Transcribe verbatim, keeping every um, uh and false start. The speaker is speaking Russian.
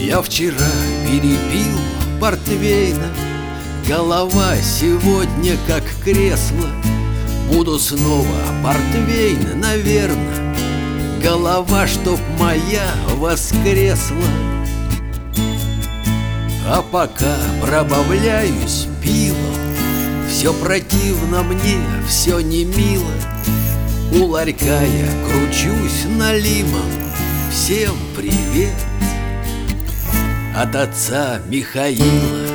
Я вчера перепил портвейна, голова сегодня как кресло. Буду снова портвейн, наверно, голова, чтоб моя воскресла. А пока пробавляюсь пивом, все противно мне, все не мило. У ларька я кручусь налимом. Всем привет от отца Михаила.